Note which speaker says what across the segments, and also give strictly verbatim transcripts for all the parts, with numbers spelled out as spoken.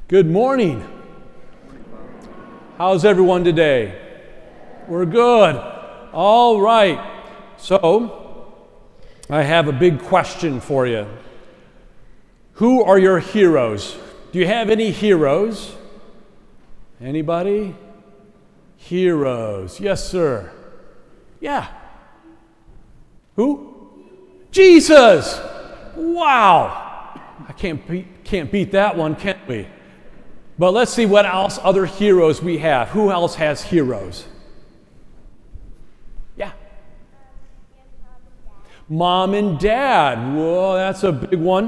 Speaker 1: Good morning. How's everyone today? We're good. All right. So, I have a big question for you. Who are your heroes? Do you have any heroes? Anybody? Heroes. Yes, sir. Yeah. Who? Jesus. Wow. I can't beat, can't beat that one, can we? But let's see what else other heroes we have. Who else has heroes? Yeah. Mom and Dad. Whoa, that's a big one.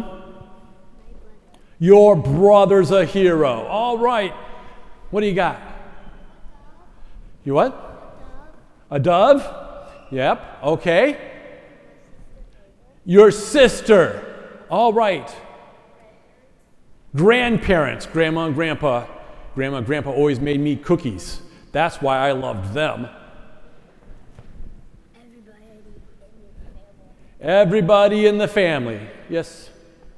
Speaker 1: Your brother's a hero. All right. What do you got? You what? A dove? Yep. Okay. Your sister. All right. Grandparents, grandma and grandpa. Grandma and grandpa always made me cookies. That's why I loved them. Everybody in the family. Yes?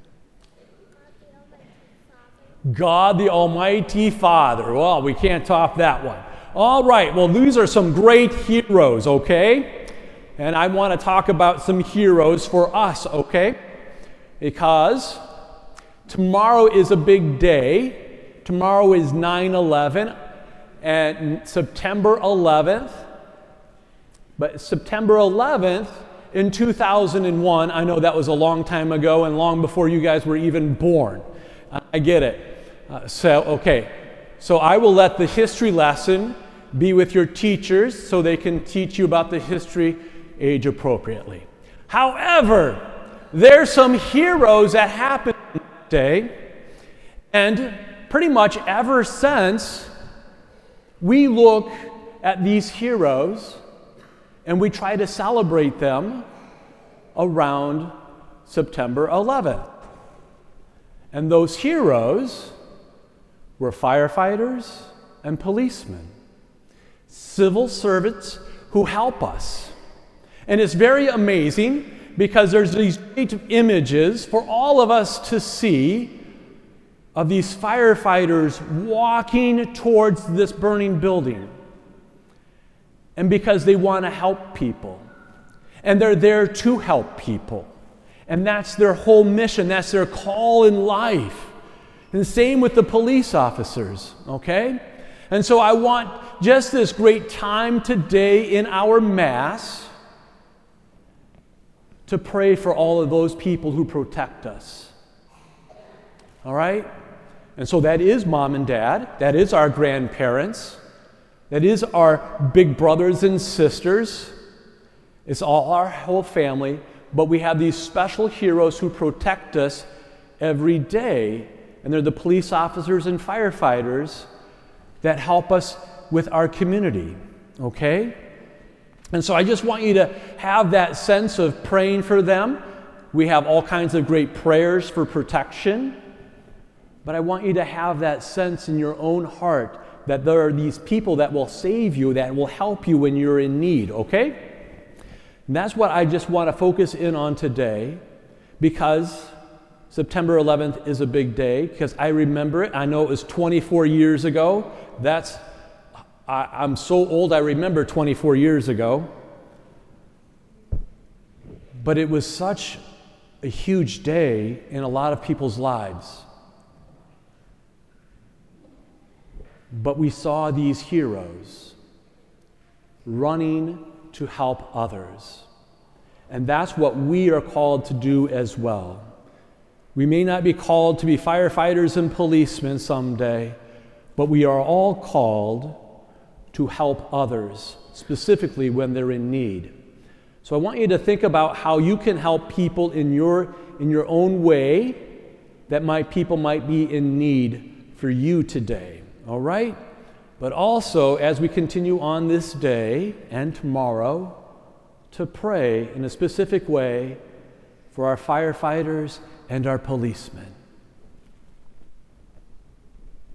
Speaker 1: God the Almighty Father. Well, we can't top that one. All right, well, these are some great heroes, okay? And I want to talk about some heroes for us, okay? Because tomorrow is a big day. Tomorrow is nine eleven and September eleventh. But September eleventh in two thousand one, I know that was a long time ago and long before you guys were even born. I get it. Uh, so, okay. So I will let the history lesson be with your teachers so they can teach you about the history age appropriately. However, there's some heroes that happened that day, and pretty much ever since, we look at these heroes and we try to celebrate them around September eleventh. And those heroes were firefighters and policemen, civil servants who help us. And it's very amazing because there's these great images for all of us to see of these firefighters walking towards this burning building. And because they want to help people. And they're there to help people. And that's their whole mission. That's their call in life. And same with the police officers, okay? And so I want just this great time today in our Mass to pray for all of those people who protect us. All right? And so that is mom and dad. That is our grandparents. That is our big brothers and sisters. It's all our whole family. But we have these special heroes who protect us every day. And they're the police officers and firefighters that help us with our community. Okay? And so I just want you to have that sense of praying for them. We have all kinds of great prayers for protection. But I want you to have that sense in your own heart that there are these people that will save you, that will help you when you're in need, okay? And that's what I just want to focus in on today, because September eleventh is a big day, because I remember it. I know it was twenty-four years ago. That's, I, I'm so old I remember twenty-four years ago. But it was such a huge day in a lot of people's lives. But we saw these heroes running to help others. And that's what we are called to do as well. We may not be called to be firefighters and policemen someday, but we are all called to help others, specifically when they're in need. So I want you to think about how you can help people in your, in your own way that might, people might be in need for you today. All right? But also, as we continue on this day and tomorrow, to pray in a specific way for our firefighters and our policemen.